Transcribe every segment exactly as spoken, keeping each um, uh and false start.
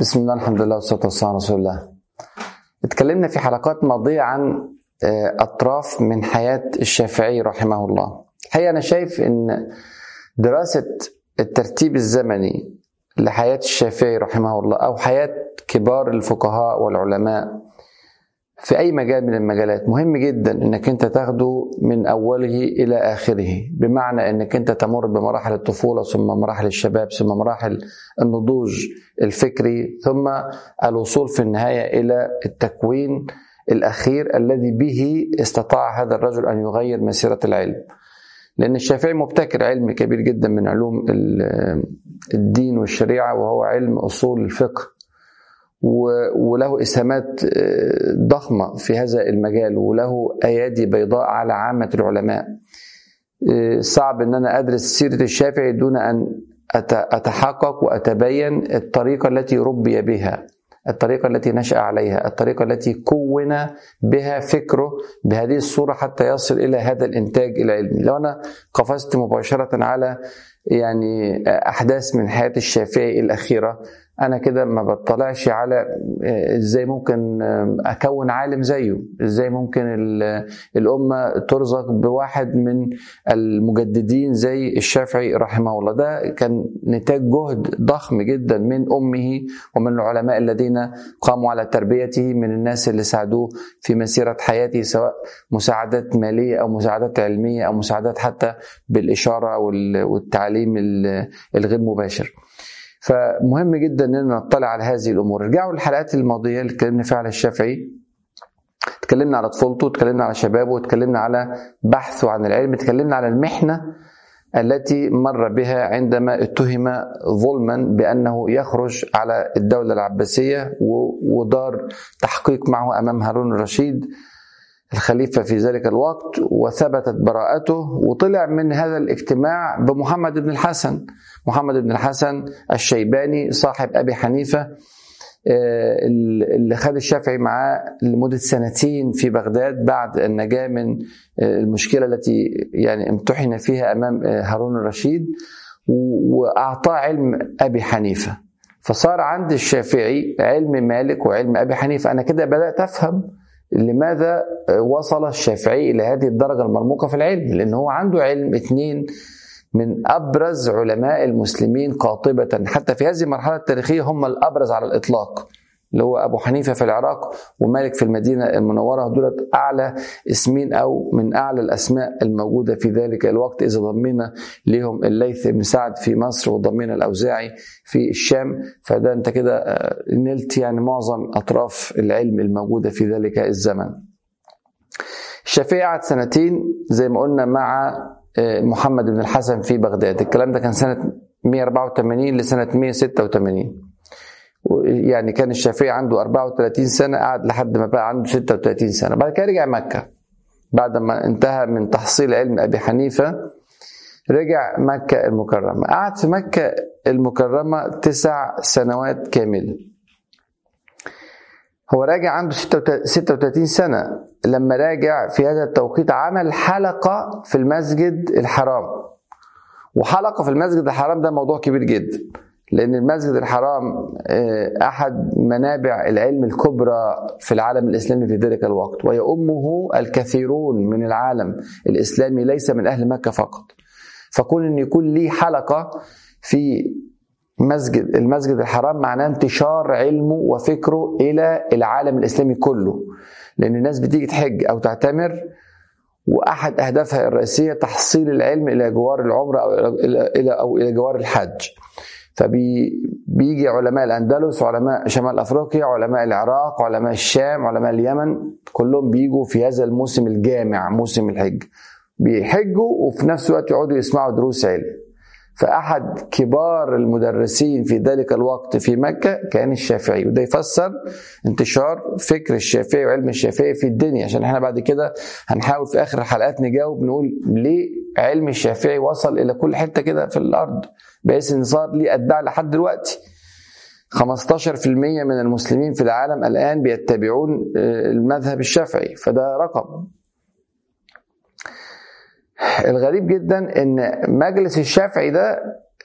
بسم الله، الحمد لله والصلاة والسلام على رسول الله. اتكلمنا في حلقات ماضية عن أطراف من حياة الشافعي رحمه الله. الحقيقة أنا شايف أن دراسة الترتيب الزمني لحياة الشافعي رحمه الله أو حياة كبار الفقهاء والعلماء في أي مجال من المجالات مهم جدا أنك أنت تاخده من أوله إلى آخره، بمعنى أنك أنت تمر بمراحل الطفولة ثم مراحل الشباب ثم مراحل النضوج الفكري ثم الوصول في النهاية إلى التكوين الأخير الذي به استطاع هذا الرجل أن يغير مسيرة العلم. لأن الشافعي مبتكر علم كبير جدا من علوم الدين والشريعة، وهو علم أصول الفقه، وله إسهامات ضخمة في هذا المجال، وله أيادي بيضاء على عامة العلماء. صعب أن أنا أدرس سيرة الشافعي دون أن أتحقق وأتبين الطريقة التي ربي بها، الطريقة التي نشأ عليها، الطريقة التي كون بها فكره بهذه الصورة حتى يصل إلى هذا الإنتاج العلمي. لو أنا قفزت مباشرة على يعني أحداث من حياة الشافعي الأخيرة، أنا كده ما بطلعش على إزاي ممكن أكون عالم زيه، إزاي ممكن الأمة ترزق بواحد من المجددين زي الشافعي رحمه الله. ده كان نتاج جهد ضخم جدا من أمه ومن العلماء الذين قاموا على تربيته، من الناس اللي ساعدوه في مسيرة حياته، سواء مساعدات مالية أو مساعدات علمية أو مساعدات حتى بالإشارة والتعليم الغير مباشر. فمهم جدا أننا نطلع على هذه الأمور. رجعوا للحلقات الماضية اللي اتكلمنا فيها على الشافعي، اتكلمنا على طفولته، اتكلمنا على شبابه، اتكلمنا على بحثه عن العلم، اتكلمنا على المحنة التي مر بها عندما اتهم ظلما بأنه يخرج على الدولة العباسية، ودار تحقيق معه أمام هارون الرشيد الخليفة في ذلك الوقت، وثبتت براءته، وطلع من هذا الاجتماع بمحمد بن الحسن محمد بن الحسن الشيباني صاحب أبي حنيفة، اللي خد الشافعي معاه لمدة سنتين في بغداد بعد النجاة من المشكلة التي يعني امتحن فيها أمام هارون الرشيد، وأعطاه علم أبي حنيفة. فصار عند الشافعي علم مالك وعلم أبي حنيفة. أنا كده بدأت أفهم لماذا وصل الشافعي إلى هذه الدرجة المرموقة في العلم، لأنه هو عنده علم اثنين من أبرز علماء المسلمين قاطبة، حتى في هذه المرحلة التاريخية هم الأبرز على الإطلاق، اللي هو أبو حنيفة في العراق ومالك في المدينة المنورة. دولت أعلى اسمين أو من أعلى الأسماء الموجودة في ذلك الوقت، إذا ضمنا لهم الليث بن سعد في مصر وضمنا الأوزاعي في الشام، فده أنت كده نلت يعني معظم أطراف العلم الموجودة في ذلك الزمن. الشافعي قعد سنتين زي ما قلنا مع محمد بن الحسن في بغداد. الكلام ده كان سنة مئة وأربعة وثمانين لسنة مئة وستة وثمانين، يعني كان الشافعي عنده أربعة وثلاثين سنة، قعد لحد ما بقى عنده ستة وثلاثين سنة. بعد كده رجع مكة بعد ما انتهى من تحصيل علم أبي حنيفة، رجع مكة المكرمة. قعد في مكة المكرمة تسع سنوات كاملة. هو راجع عنده ستة وثلاثين سنة. لما راجع في هذا التوقيت عمل حلقة في المسجد الحرام، وحلقة في المسجد الحرام ده موضوع كبير جدا، لأن المسجد الحرام أحد منابع العلم الكبرى في العالم الإسلامي في ذلك الوقت، ويؤمه الكثيرون من العالم الإسلامي ليس من أهل مكة فقط. فكون أن يكون لي حلقة في مسجد المسجد الحرام معناه انتشار علمه وفكره إلى العالم الإسلامي كله، لأن الناس بتيجي تحج أو تعتمر، وأحد أهدافها الرئيسية تحصيل العلم إلى جوار العمرة أو إلى أو إلى جوار الحج. فبيجي علماء الأندلس، علماء شمال أفريقيا، علماء العراق، علماء الشام، علماء اليمن، كلهم بيجوا في هذا الموسم الجامع، موسم الحج، بيحجوا وفي نفس الوقت يقعدوا يسمعوا دروس علم. فأحد كبار المدرسين في ذلك الوقت في مكة كان الشافعي، وده يفسر انتشار فكر الشافعي وعلم الشافعي في الدنيا. عشان احنا بعد كده هنحاول في آخر الحلقات نجاوب نقول ليه علم الشافعي وصل إلى كل حتة كده في الأرض، بحيث إن صار ليه أتباع لحد دلوقتي. خمستاشر بالمئة من المسلمين في العالم الآن بيتبعون المذهب الشافعي، فده رقم. الغريب جدا ان مجلس الشافعي ده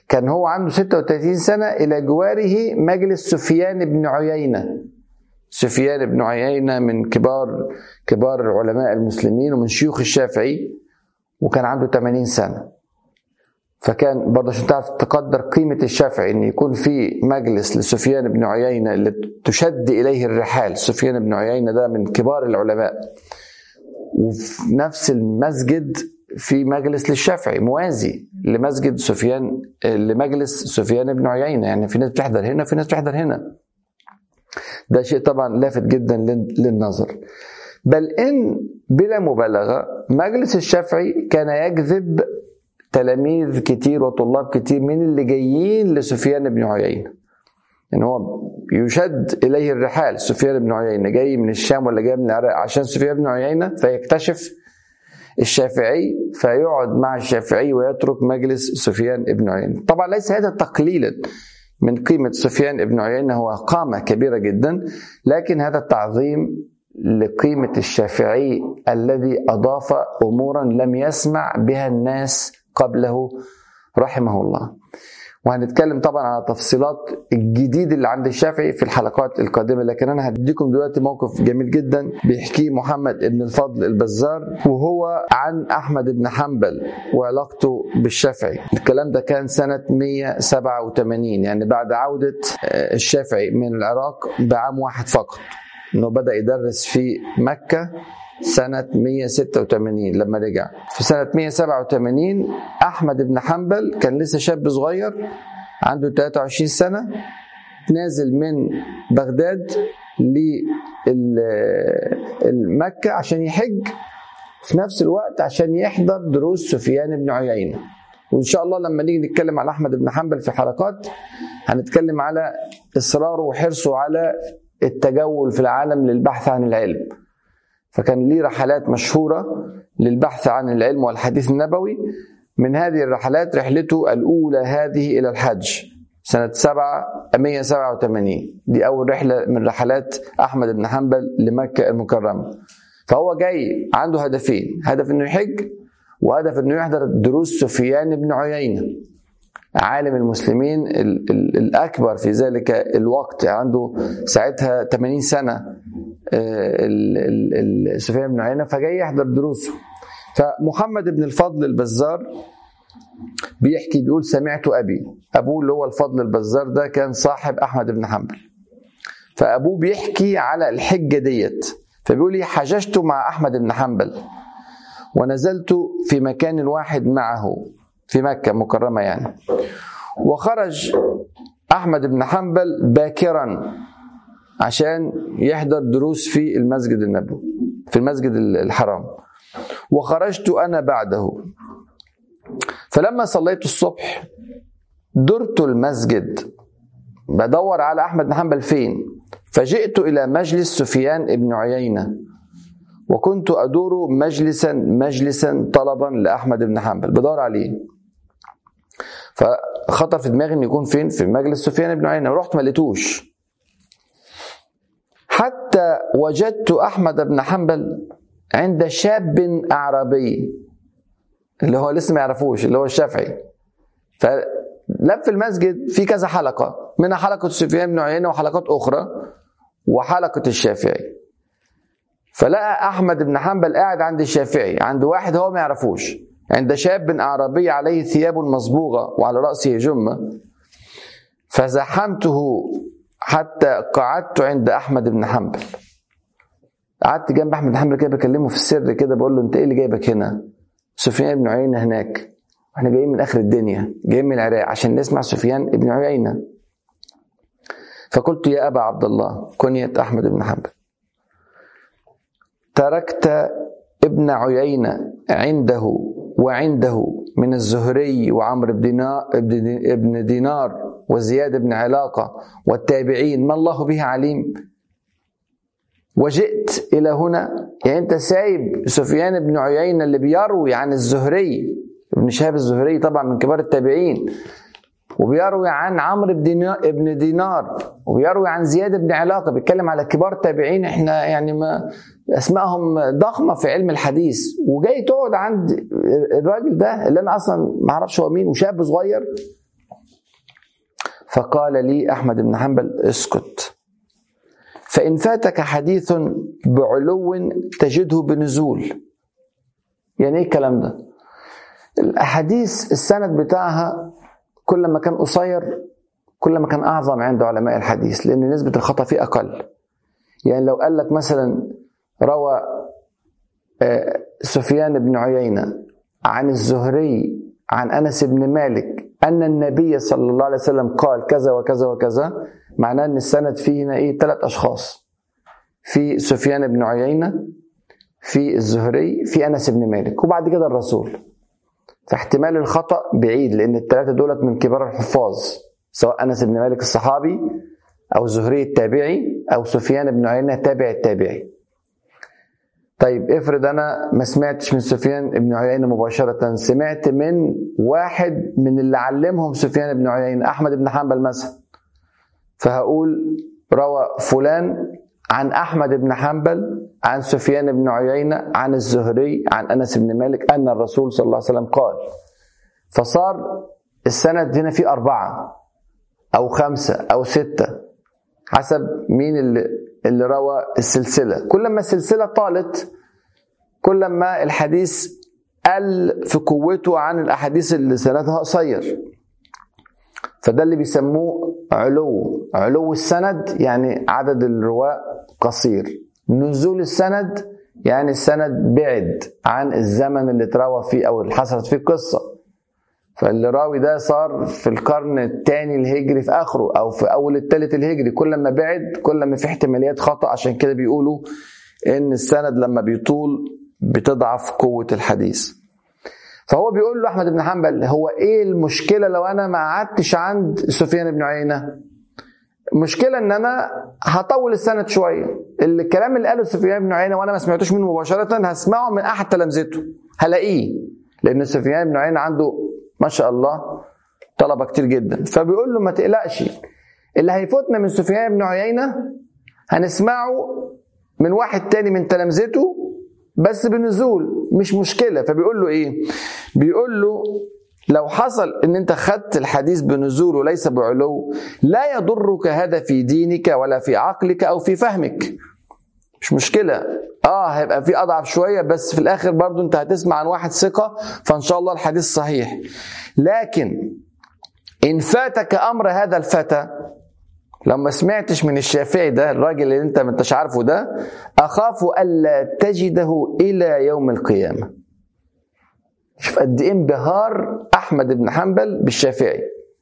كان هو عنده ستة وثلاثين سنة إلى جواره مجلس سفيان بن عيينة. سفيان بن عيينة من كبار كبار العلماء المسلمين ومن شيوخ الشافعي، وكان عنده ثمانين سنة. فكان برضه عشان تعرف تقدر قيمة الشافعي إن يكون في مجلس لسفيان بن عيينة اللي تشد إليه الرحال. سفيان بن عيينة ده من كبار العلماء، وفي نفس المسجد في مجلس للشافعي موازي لمسجد سفيان لمجلس سفيان بن عيينة. يعني في ناس بتحضر هنا في ناس بتحضر هنا. ده شيء طبعا لافت جدا للنظر. بل إن بلا مبالغة مجلس الشافعي كان يجذب تلاميذ كتير وطلاب كتير من اللي جايين لسفيان بن عيينة. يعني هو يشد إليه الرحال. سفيان بن عيينة جاي من الشام ولا جاي من العراق عشان سفيان بن عيينة، فيكتشف الشافعي فيقعد مع الشافعي ويترك مجلس سفيان بن عيينة. طبعا ليس هذا تقليلا من قيمة سفيان بن عيينة، هو قامة كبيرة جدا، لكن هذا التعظيم لقيمة الشافعي الذي أضاف أمورا لم يسمع بها الناس قبله رحمه الله. وهنتكلم طبعا على تفصيلات الجديد اللي عند الشافعي في الحلقات القادمة، لكن أنا هديكم دلوقتي موقف جميل جدا بيحكيه محمد بن الفضل البزار، وهو عن أحمد بن حنبل وعلاقته بالشافعي. الكلام ده كان سنة مئة وسبعة وثمانين، يعني بعد عودة الشافعي من العراق بعام واحد فقط، إنه بدأ يدرس في مكة سنة مئة وستة وثمانين. لما رجع في سنة مئة وسبعة وثمانين أحمد بن حنبل كان لسه شاب صغير عنده ثلاثة وعشرين سنة، نازل من بغداد لمكة عشان يحج، في نفس الوقت عشان يحضر دروس سفيان بن عيينة. وإن شاء الله لما نيجي نتكلم على أحمد بن حنبل في حلقات هنتكلم على إصراره وحرصه على التجول في العالم للبحث عن العلم. فكان ليه رحلات مشهورة للبحث عن العلم والحديث النبوي. من هذه الرحلات رحلته الأولى هذه إلى الحج سنة مئة وسبعة وثمانين، دي أول رحلة من رحلات أحمد بن حنبل لمكة المكرمة. فهو جاي عنده هدفين، هدف أنه يحج وهدف أنه يحضر دروس سفيان بن عيينة عالم المسلمين الأكبر في ذلك الوقت، عنده ساعتها ثمانين سنة سفيان بن عيينة، فجاي يحضر دروسه. فمحمد بن الفضل البزار بيحكي بيقول سمعت أبي، أبوه اللي هو الفضل البزار ده كان صاحب أحمد بن حنبل، فأبوه بيحكي على الحجة ديت، فبيقول لي حججت مع أحمد بن حنبل ونزلت في مكان واحد معه في مكة مكرمة يعني. وخرج أحمد بن حنبل باكرا عشان يحضر دروس في المسجد النبوي في المسجد الحرام، وخرجت أنا بعده. فلما صليت الصبح درت المسجد بدور على أحمد بن حنبل فين، فجئت إلى مجلس سفيان بن عيينة، وكنت أدور مجلسا مجلسا طلبا لأحمد بن حنبل بدور عليه. فخطر في دماغي أن يكون فين؟ في مجلس سفيان بن عيينة، ورحت ما لقيتوش حتى وجدت أحمد بن حنبل عند شاب أعرابي اللي هو لسه ما يعرفوش اللي هو الشافعي. فلف المسجد في كذا حلقة، منها حلقة سفيان بن عيينة وحلقات أخرى وحلقة الشافعي. فلقى أحمد بن حنبل قاعد عند الشافعي عند واحد هو ما يعرفوش، عند شاب أعرابي عليه ثياب مصبوغة وعلى رأسه جمة. فزحمته حتى قعدت عند أحمد بن حنبل، قعدت جنب أحمد بن حنبل كده بكلمه في السر كده، بقول له أنت إيه اللي جايبك هنا؟ سفيان بن عيينة هناك، احنا جايين من آخر الدنيا، جايين من العراق عشان نسمع سفيان بن عيينة. فقلت يا أبا عبد الله، كنية أحمد بن حنبل، تركت ابن عيينة عنده وعنده من الزهري وعمر بن دينار وزياد بن علاقة والتابعين ما الله به عليم، وجئت إلى هنا. يعني أنت سايب سفيان بن عيينة اللي بيروي عن الزهري ابن شهاب الزهري طبعا من كبار التابعين، وبيروي عن عمرو بن دينار، وبيروي عن زياد بن علاقة، بيتكلم على كبار التابعين احنا يعني ما اسمائهم ضخمة في علم الحديث، وجاي تقعد عند الراجل ده اللي انا اصلا ما اعرفش هو مين وشاب صغير. فقال لي أحمد بن حنبل اسكت، فإن فاتك حديث بعلو تجده بنزول. يعني ايه الكلام ده؟ الأحاديث السند بتاعها كل ما كان قصير كل ما كان أعظم عند علماء الحديث، لأن نسبة الخطأ فيه أقل. يعني لو قال لك مثلا روى سفيان بن عيينة عن الزهري عن أنس بن مالك أن النبي صلى الله عليه وسلم قال كذا وكذا وكذا، معناه أن السند فيه هنا إيه؟ ثلاث أشخاص، في سفيان بن عيينة، في الزهري، في أنس بن مالك، وبعد كده الرسول. فاحتمال الخطأ بعيد، لأن الثلاثة دولت من كبار الحفاظ، سواء أنس بن مالك الصحابي أو الزهري التابعي أو سفيان بن عيينة تابع التابعي. طيب افرض أنا ما سمعتش من سفيان بن عيينة مباشرة، سمعت من واحد من اللي علمهم سفيان بن عيينة، أحمد بن حنبل مثلا، فهقول روى فلان عن أحمد بن حنبل عن سفيان بن عيينة عن الزهري عن أنس بن مالك أن الرسول صلى الله عليه وسلم قال. فصار السند هنا فيه أربعة أو خمسة أو ستة حسب مين اللي, اللي روى السلسلة. كل ما السلسلة طالت كل ما الحديث قل في قوته عن الأحاديث اللي سندها قصير. فده اللي بيسموه علو علو السند، يعني عدد الرواة قصير. نزول السند يعني السند بعد عن الزمن اللي تروى فيه أو اللي حصلت فيه القصة. فاللي راوي ده صار في القرن الثاني الهجري في آخره أو في أول الثالث الهجري، كل ما بعد كل ما في احتماليات خطأ. عشان كده بيقولوا إن السند لما بيطول بتضعف قوة الحديث. فهو بيقول له أحمد بن حنبل هو إيه المشكلة لو أنا ما قعدتش عند سفيان بن عيينة؟ المشكلة إن أنا هطول السند شوية. الكلام اللي قاله سفيان بن عيينة وأنا ما سمعتوش منه مباشرة هسمعه من أحد تلامذته، هلاقيه، لأن سفيان بن عيينة عنده ما شاء الله طلبة كتير جدا. فبيقول له ما تقلقش، اللي هيفوتنا من سفيان بن عيينة هنسمعه من واحد تاني من تلامذته بس بنزول، مش مشكلة. فبيقول له ايه؟ بيقول له لو حصل ان انت خدت الحديث بنزول وليس بعلو لا يضرك هذا في دينك ولا في عقلك او في فهمك، مش مشكلة. اه هيبقى في اضعف شوية بس في الاخر برضو انت هتسمع عن واحد ثقة، فان شاء الله الحديث صحيح. لكن ان فاتك امر هذا الفتى، لما سمعتش من الشافعي ده الراجل اللي انت ما انتش عارفه ده، اخاف الا تجده الى يوم القيامه. شوف قد ايه انبهار احمد بن حنبل بالشافعي.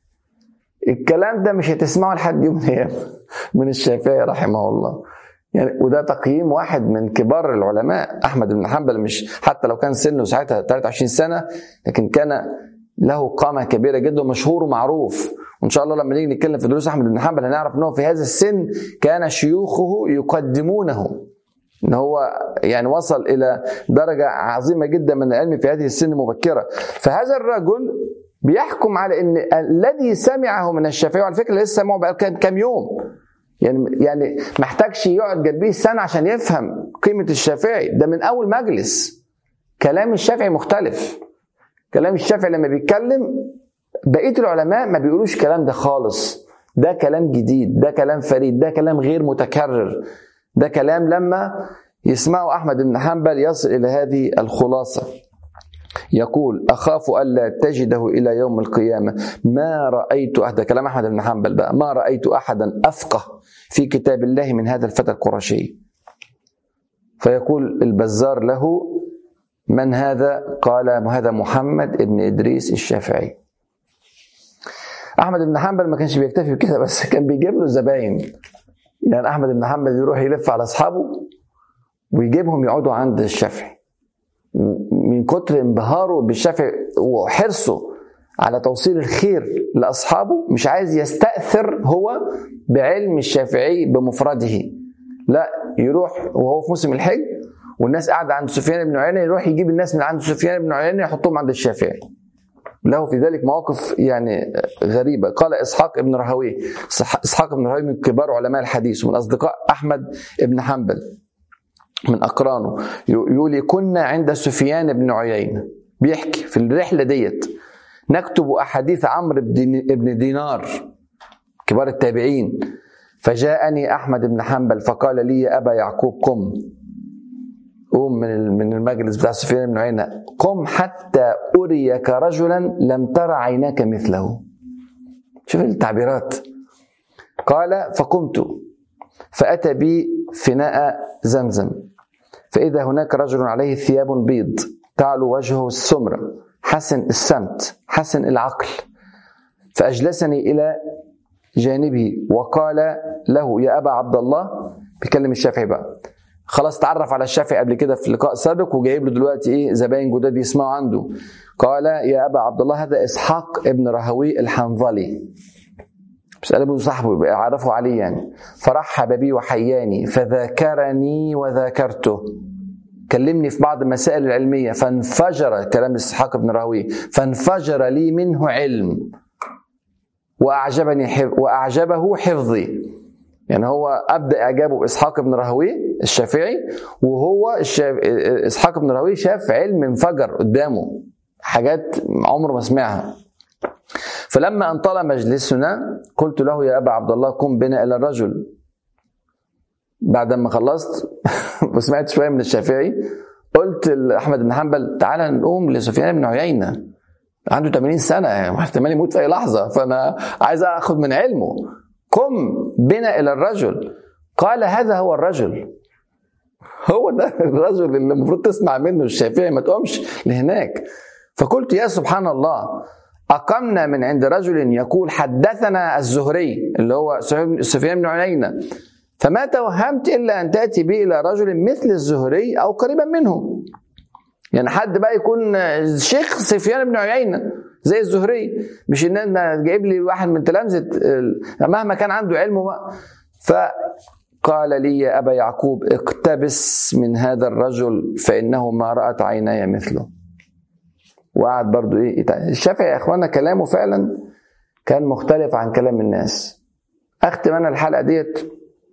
الكلام ده مش هتسمعه لحد يوم القيامه من الشافعي رحمه الله. يعني وده تقييم واحد من كبار العلماء. احمد بن حنبل مش حتى لو كان سنه ساعتها ثلاثة وعشرين سنه، لكن كان له قامة كبيرة جدا ومشهور ومعروف. وإن شاء الله لما نيجي نتكلم في دروس أحمد بن حنبل هنعرف أنه في هذا السن كان شيوخه يقدمونه، إن هو يعني وصل إلى درجة عظيمة جدا من العلم في هذه السن المبكرة. فهذا الرجل بيحكم على أن الذي سمعه من الشافعي، وعلى فكرة لسه سمعه بقى كام يوم، يعني يعني محتاجش يقعد جنبيه سنة عشان يفهم قيمة الشافعي. ده من أول مجلس كلام الشافعي مختلف. كلام الشافعي لما بيتكلم بقية العلماء ما بيقولوش الكلام ده خالص. ده كلام جديد، ده كلام فريد، ده كلام غير متكرر. ده كلام لما يسمعه أحمد بن حنبل يصل إلى هذه الخلاصة. يقول أخاف ألا تجده إلى يوم القيامة ما رأيت أحد، كلام أحمد بن حنبل بقى، ما رأيت أحدا أفقه في كتاب الله من هذا الفتى القرشي. فيقول البزار له من هذا؟ قال هذا محمد ابن إدريس الشافعي. أحمد بن حنبل ما كانش بيكتفي بكده بس، كان بيجيب له زباين. يعني أحمد بن حنبل يروح يلف على أصحابه ويجيبهم يقعدوا عند الشافعي، من كتر انبهاره بالشافعي وحرصه على توصيل الخير لأصحابه. مش عايز يستأثر هو بعلم الشافعي بمفرده، لا، يروح وهو في موسم الحج والناس قاعدة عند سفيان بن عيينة يروح يجيب الناس من عند سفيان بن عيينة يحطهم عند الشافعي. له في ذلك مواقف يعني غريبة. قال إسحاق بن راهويه، إسحاق بن راهويه من كبار علماء الحديث ومن أصدقاء أحمد بن حنبل من أقرانه، يقول كنا عند سفيان بن عيينة، بيحكي في الرحلة ديت نكتب أحاديث عمرو بن دينار كبار التابعين. فجاءني أحمد بن حنبل فقال لي يا أبا يعقوب قم، قوم من من المجلس بتاع سفيان بن عيينة، قم حتى أريك رجلا لم تر عيناك مثله. شوف التعبيرات. قال فقمت فأتى بي فناء زمزم، فإذا هناك رجل عليه ثياب بيض تعلو وجهه السمرة، حسن السمت حسن العقل، فأجلسني إلى جانبه وقال له يا أبا عبد الله، بيكلم الشافعي بقى، خلاص تعرف على الشافعي قبل كده في لقاء سابق وجايب له دلوقتي ايه زباين جداد يسمعوا عنده. قال يا أبا عبد الله هذا إسحاق ابن راهويه الحنظلي، بس قال صاحبه عرفوا عليه يعني. فرحب بي وحياني فذاكرني وذاكرته، كلمني في بعض المسائل العلمية، فانفجر كلام إسحاق بن راهويه، فانفجر لي منه علم وأعجبني حف... وأعجبه حفظي. يعني هو أبدأ إعجابه بإسحاق بن راهويه الشافعي، وهو الشاف... إسحاق بن راهويه شاف علم انفجر قدامه، حاجات عمره ما سمعها. فلما انطلى مجلسنا قلت له يا أبا عبد الله قم بنا إلى الرجل. بعد ما خلصت وسمعت شوية من الشافعي قلت لأحمد بن حنبل تعالى نقوم لسفيان بن عيينة، عنده ثمانين سنة احتمال يموت في أي لحظة، فأنا عايز أخذ من علمه، قم بنا إلى الرجل. قال هذا هو الرجل، هو ده الرجل اللي المفروض تسمع منه الشافعي، ما تقومش لهناك. فقلت يا سبحان الله، أقمنا من عند رجل يقول حدثنا الزهري اللي هو سفيان بن عيينة، فما توهمت إلا أن تأتي بي إلى رجل مثل الزهري أو قريبا منه. يعني حد بقى يكون شيخ سفيان بن عيينة زي الزهري، مش إن أنا جايب لي واحد من تلامذة مهما كان عنده علمه بقى. فقال لي يا أبا يعقوب اقتبس من هذا الرجل فإنه ما رأت عيناي مثله. وقعد برضو إيه الشافعي يا إخوانا كلامه فعلا كان مختلف عن كلام الناس. أختم أنا الحلقة ديت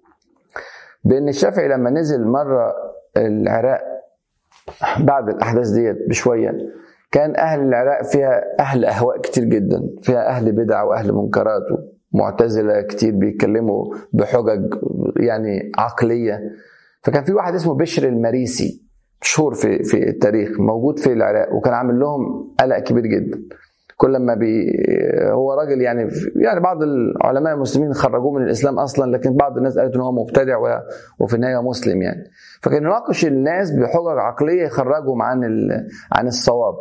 بأن الشافعي لما نزل مرة العراق بعد الأحداث ديت بشوية، كان أهل العراق فيها أهل أهواء كتير جدا، فيها أهل بدع وأهل منكرات ومعتزلة كتير بيتكلموا بحجج يعني عقلية. فكان في واحد اسمه بشر المريسي مشهور في في التاريخ، موجود في العراق، وكان عامل لهم قلق كبير جدا. كل ما بي هو راجل يعني يعني بعض العلماء المسلمين خرجوه من الإسلام أصلا، لكن بعض الناس قالت إنه هو مبتدع وفي النهاية مسلم يعني. فكان يناقش الناس بحجج عقلية يخرجهم عن عن الصواب.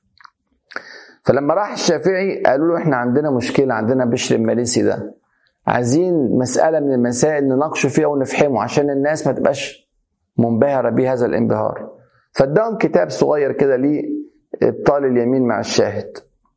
فلما راح الشافعي قالوا له إحنا عندنا مشكلة، عندنا بشر المريسي ده، عايزين مسألة من المسائل نناقش فيها ونفهمه عشان الناس ما تبقاش منبهرة بهذا الانبهار. فاداهم كتاب صغير كده ليه إبطال اليمين مع الشاهد،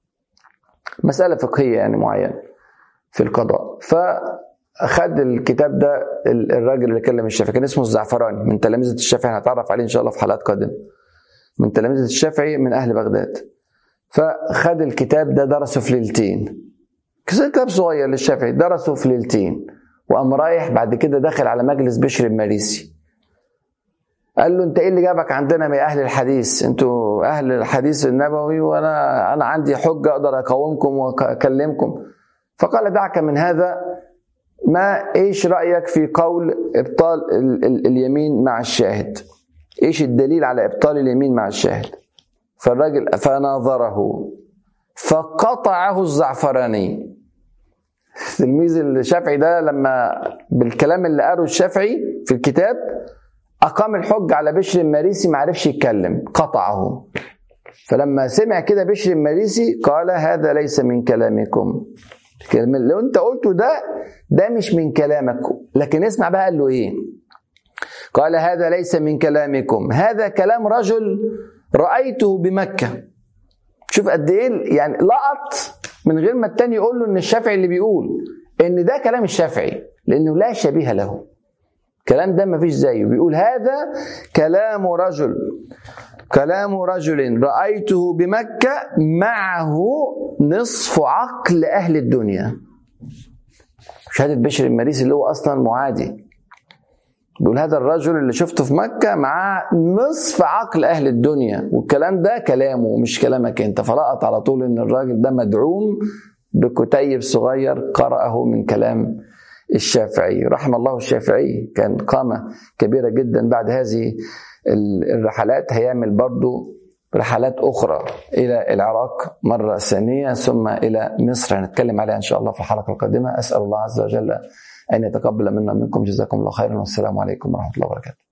مسألة فقهية يعني معينة في القضاء. فأخذ الكتاب ده الراجل اللي كلم الشافعي كان اسمه الزعفراني من تلامذة الشافعي، هنتعرف عليه إن شاء الله في حلقات قادمة، من تلامذة الشافعي من أهل بغداد. فأخذ الكتاب ده درسه في ليلتين، كتاب صغير للشافعي درسه في ليلتين، وقام رايح بعد كده داخل على مجلس بشر المريسي. قال له انت ايه اللي جابك عندنا من اهل الحديث؟ انتوا اهل الحديث النبوي وانا انا عندي حجه اقدر اقاومكم واكلمكم. فقال دعك من هذا، ما ايش رايك في قول ابطال ال ال اليمين مع الشاهد؟ ايش الدليل على ابطال اليمين مع الشاهد؟ فالراجل فناظره فقطعه الزعفراني. تلميذ الشافعي ده لما بالكلام اللي قاله الشافعي في الكتاب أقام الحج على بشر المريسي، ما عرفش يتكلم، قطعه. فلما سمع كده بشر المريسي قال هذا ليس من كلامكم، لو انت قلته ده ده مش من كلامك. لكن اسمع بقى قال له ايه، قال هذا ليس من كلامكم، هذا كلام رجل رأيته بمكة. شوف قد ايه يعني لقط من غير ما التاني يقول له ان الشافعي اللي بيقول ان ده كلام الشافعي، لانه لا شبيه له، كلام ده ما فيش زيه. بيقول هذا كلام رجل كلام رجل رأيته بمكة معه نصف عقل أهل الدنيا. شهادة بشر المريسي اللي هو أصلا معادي، بيقول هذا الرجل اللي شفته في مكة مع نصف عقل أهل الدنيا، والكلام ده كلامه مش كلامك أنت. فلقط على طول إن الراجل ده مدعوم بكتيب صغير قرأه من كلام الشافعي. رحم الله الشافعي، كان قامة كبيرة جدا. بعد هذه الرحلات هيعمل برضو رحلات أخرى إلى العراق مرة ثانية، ثم إلى مصر، هنتكلم عليها إن شاء الله في الحلقة القادمة. أسأل الله عز وجل أن يتقبل منا منكم. جزاكم الله خيرا، والسلام عليكم ورحمة الله وبركاته.